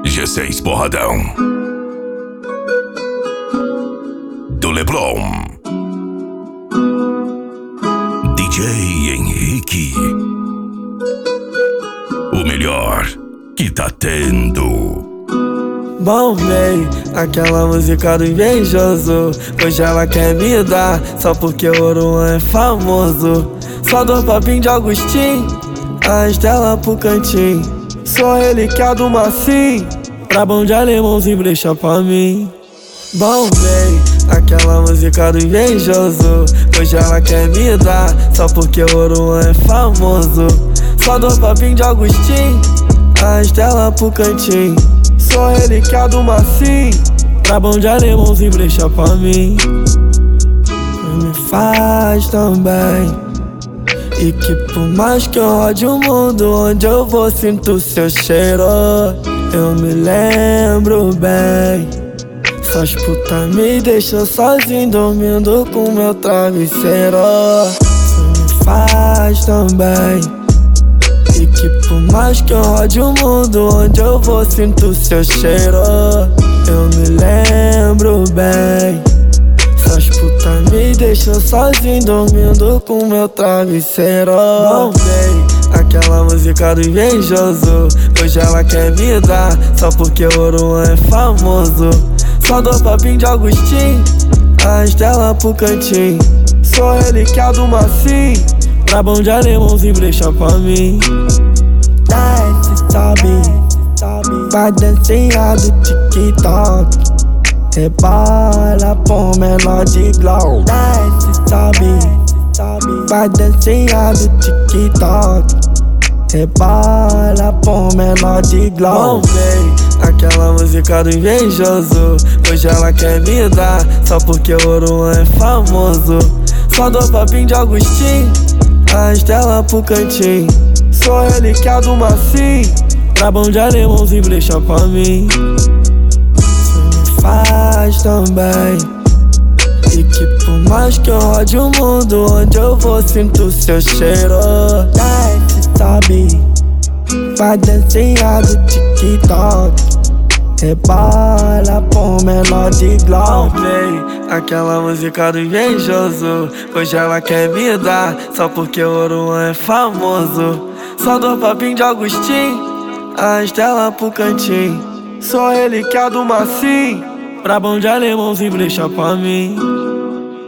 G6 Porradão do Leblon, DJ Henrique, o melhor que tá tendo. Bom, véi, aquela música do invejoso. Hoje ela quer me dar, só porque o Oruan é famoso. Só dou papinho de Agostinho, a Estela pro cantinho. Sou ele que é do Massim, pra bom de alemãozinho brecha pra mim. Bom, véi, aquela música do invejoso. Hoje ela quer me dar, só porque o Oruan é famoso. Só dou papinho de Agostinho, a Estela pro cantinho. Sou ele que é do Massim, pra bom de alemãozinho brecha pra mim. Me faz tão bem, e que por mais que eu rode o mundo, onde eu vou sinto seu cheiro. Eu me lembro bem, suas putas me deixam sozinho dormindo com meu travesseiro. Você me faz tão bem, e que por mais que eu rode o mundo, onde eu vou sinto seu cheiro. Eu me lembro bem, suas putas me deixam sozinho dormindo com meu travesseiro. Bom, véi, aquela música do invejoso. Hoje ela quer me dar, só porque o Oruan é famoso. Só dou papinho de Agostinho, a Estela pro cantinho. Sou ele que é do Massim, pra bom de alemãozinho brecha pra mim. Desce, sobe, vai dancinha do TikTok. Rebola por menor de glow. Desce, sobe, vai dancinha do TikTok. Rebola por menor de glow. Bom, véi, aquela música do invejoso. Hoje ela quer me dar, só porque o Oruan é famoso. Só dou papinho de Agostinho, a Estela pro cantinho. Sou ele que é do Massim, pra bom de alemãozinho brecha pra mim. Você me faz tão bem, e que por mais que eu rode o mundo, onde eu vou sinto seu cheiro. Desce, sobe, vai dancinha do TikTok. Rebola por menor de glow. Véi, aquela música do invejoso. Hoje ela quer me dar, só porque o Oruan é famoso. Só dou papinho de Agostinho, a Estela pro cantinho. Sou ele que é do Massim, pra bom de alemãozinho brecha pra mim.